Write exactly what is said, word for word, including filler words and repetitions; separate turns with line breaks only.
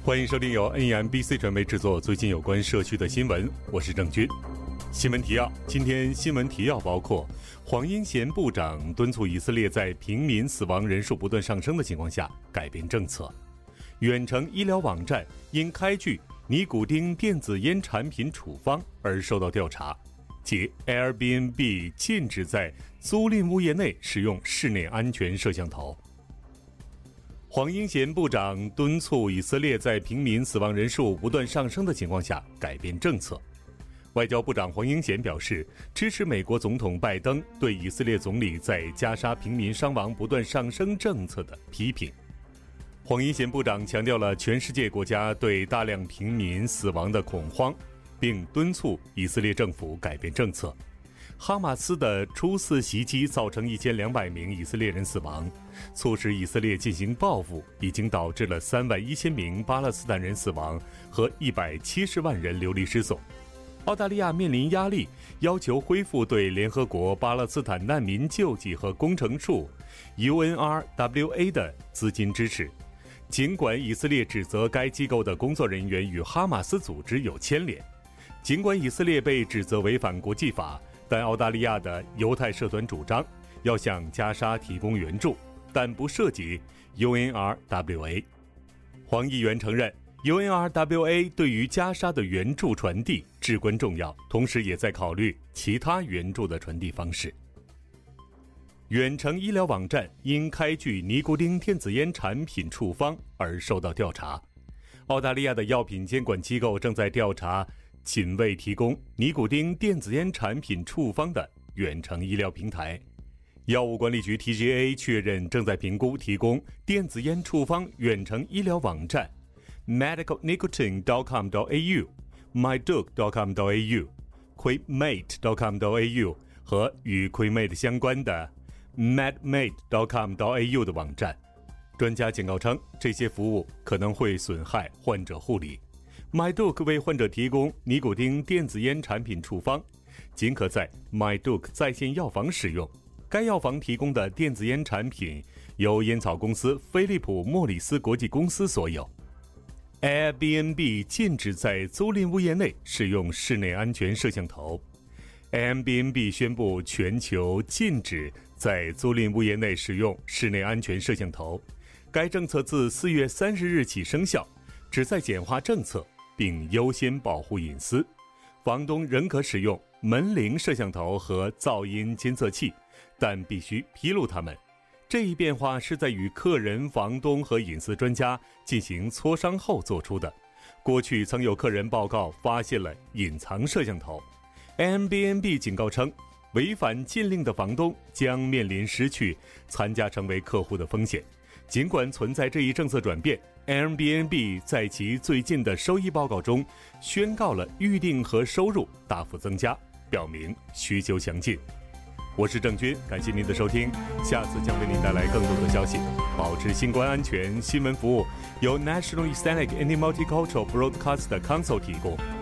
欢迎收听由 N E M B C 传媒制作最近有关社区的新闻，我是郑军。新闻提要：今天新闻提要包括黄英贤部长敦促以色列在平民死亡人数不断上升的情况下改变政策；远程医疗网站因开具尼古丁电子烟产品处方而受到调查；及 Airbnb 禁止在租赁物业内使用室内安全摄像头。黄英贤部长敦促以色列在平民死亡人数不断上升的情况下改变政策。外交部长黄英贤表示，支持美国总统拜登对以色列总理在加沙平民伤亡不断上升政策的批评。黄英贤部长强调了全世界国家对大量平民死亡的恐慌，并敦促以色列政府改变政策。哈马斯的初次袭击造成一千两百名以色列人死亡，促使以色列进行报复，已经导致了三万一千名巴勒斯坦人死亡和一百七十万人流离失所。澳大利亚面临压力，要求恢复对联合国巴勒斯坦难民救济和工程处 U N R W A 的资金支持。尽管以色列指责该机构的工作人员与哈马斯组织有牵连，尽管以色列被指责违反国际法，但澳大利亚的犹太社团主张要向加沙提供援助，但不涉及 U N R W A。 黄议员承认 U N R W A 对于加沙的援助传递至关重要，同时也在考虑其他援助的传递方式。远程医疗网站因开具尼古丁电子烟产品处方而受到调查。澳大利亚的药品监管机构正在调查仅为提供尼古丁电子烟产品处方的远程医疗平台。药物管理局 T G A 确认正在评估提供电子烟处方远程医疗网站 medical nicotine dot com dot a u my doc dot com dot a u quitmate dot com dot a u 和与 quitmate 相关的 medmate dot com dot a u 的网站。专家警告称，这些服务可能会损害患者护理。MyDoc 为患者提供尼古丁电子烟产品处方，仅可在 MyDoc 在线药房使用。该药房提供的电子烟产品由烟草公司菲利普莫里斯国际公司所有。Airbnb 禁止在租赁物业内使用室内安全摄像头。Airbnb 宣布全球禁止在租赁物业内使用室内安全摄像头。该政策自四月三十日起生效，旨在简化政策并优先保护隐私。房东仍可使用门铃摄像头和噪音监测器，但必须披露它们。这一变化是在与客人、房东和隐私专家进行磋商后做出的。过去曾有客人报告发现了隐藏摄像头。Airbnb 警告称，违反禁令的房东将面临失去参加成为客户的风险。尽管存在这一政策转变， Airbnb 在其最近的收益报告中宣告了预订和收入大幅增加，表明需求强劲。我是郑军，感谢您的收听，下次将为您带来更多的消息。保持新冠安全新闻服务由 National Islamic and Multicultural Broadcast Council 提供。